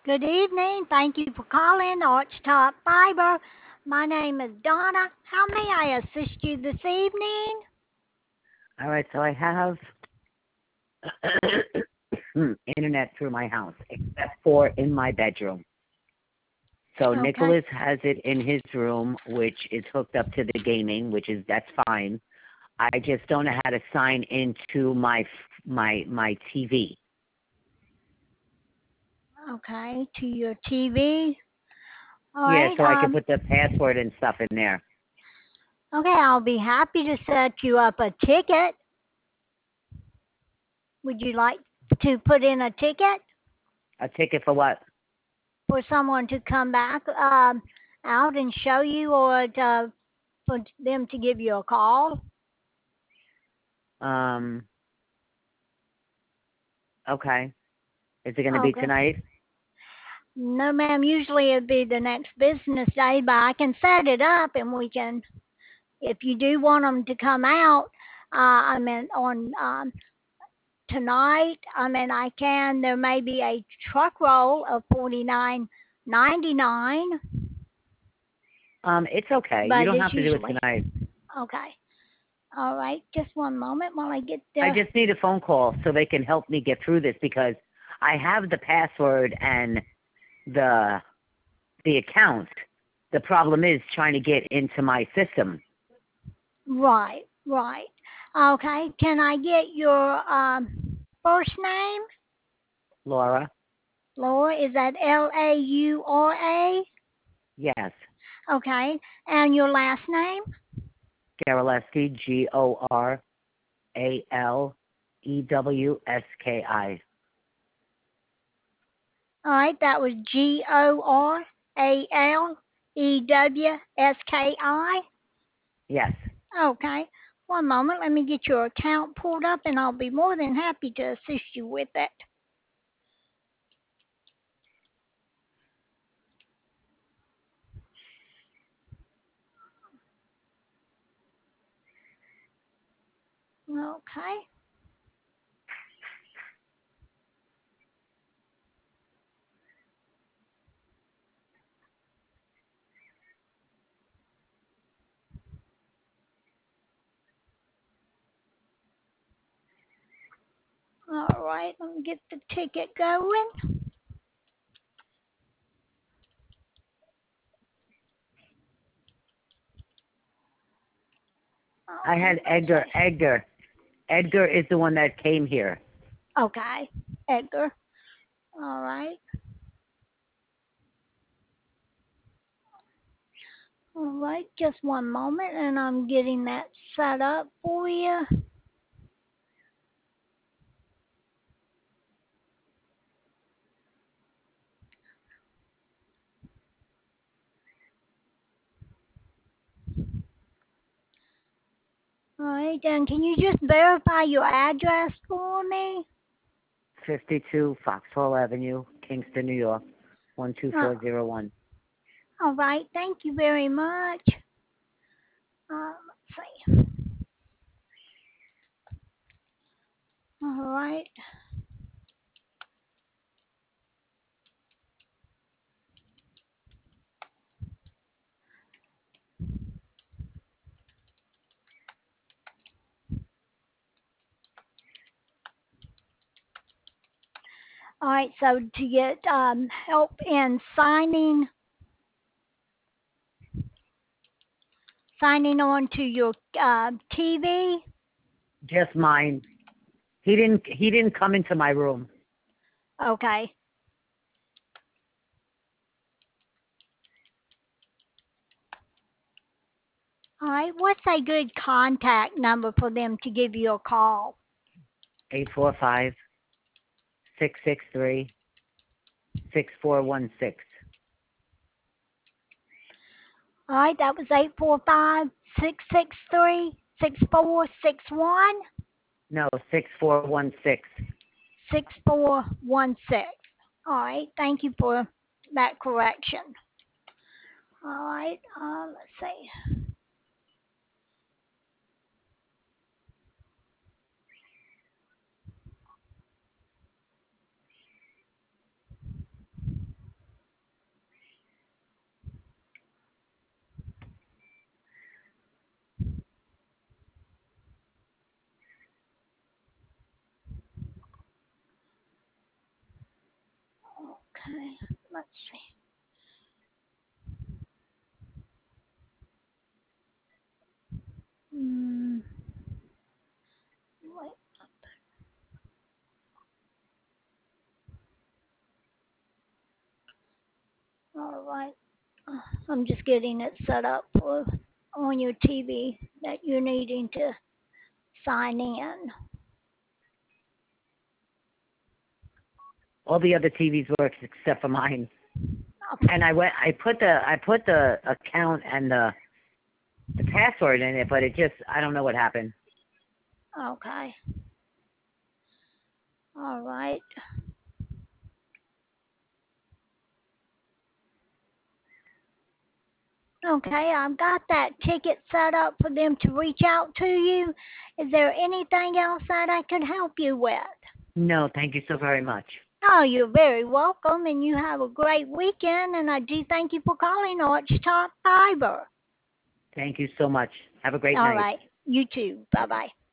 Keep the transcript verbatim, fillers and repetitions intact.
Good evening. Thank you for calling Arch Top Fiber. My name is Donna. How may I assist you this evening? All right, so I have internet through my house, except for in my bedroom. So Okay. Nicholas has it in his room, which is hooked up to the gaming, which is that's fine. I just don't know how to sign into my my my T V. Okay, to your T V. All Yeah, right. so I can Um. put the password and stuff in there. Okay, I'll be happy to set you up a ticket. Would you like to put in a ticket A ticket for what? for someone to come back um, out and show you, or to, for them to give you a call? Um. Okay. Is it going to be Okay. tonight? No, ma'am. Usually it'd be the next business day, but I can set it up and we can, if you do want them to come out, uh, I mean, on um, tonight, I mean, I can. There may be a truck roll of forty nine ninety nine, Um. It's okay. You but don't it's have to do it usually tonight. okay. All right, just one moment while I get I the. just need a phone call so they can help me get through this because I have the password and the the account. The problem is trying to get into my system. Right, right. Okay, can I get your um, first name? Laura? Laura, is that L A U R A? Yes. Okay, and your last name? Garaleski, G O R A L E W S K I. All right, that was G O R A L E W S K I. Yes. Okay, one moment. Let me get your account pulled up and I'll be more than happy to assist you with it. Okay. All right, let me get the ticket going. I Okay, had let's Edgar. see. Edgar. Edgar is the one that came here. Okay, Edgar. All right. All right, just one moment and I'm getting that set up for you. All right, and can you just verify your address for me? fifty-two Foxhall Avenue, Kingston, New York, one two Uh, four zero one. all right, thank you very much. Uh, let's see. All right. All right, so to get um, help in signing signing on to your uh, T V. Just mine. He didn't he didn't come into my room. Okay. All right, what's a good contact number for them to give you a call? Eight four five six six three six four one six. All right, that was eight four five, six six three, six four six one. No, six four one six. six four one six. All right, thank you for that correction. All right, uh, let's see. Okay, let's see. Hmm. Wait. All right. Uh, I'm just getting it set up for on your T V that you're needing to sign in. All the other T Vs works except for mine. And I went. I put the I put the account and the the password in it, but it just I don't know what happened. Okay. All right. Okay, I've got that ticket set up for them to reach out to you. Is there anything else that I could help you with? No, thank you so very much. Oh, you're very welcome, and you have a great weekend. And I do thank you for calling Arch Top Fiber. Thank you so much. Have a great All night. right, you too. Bye bye.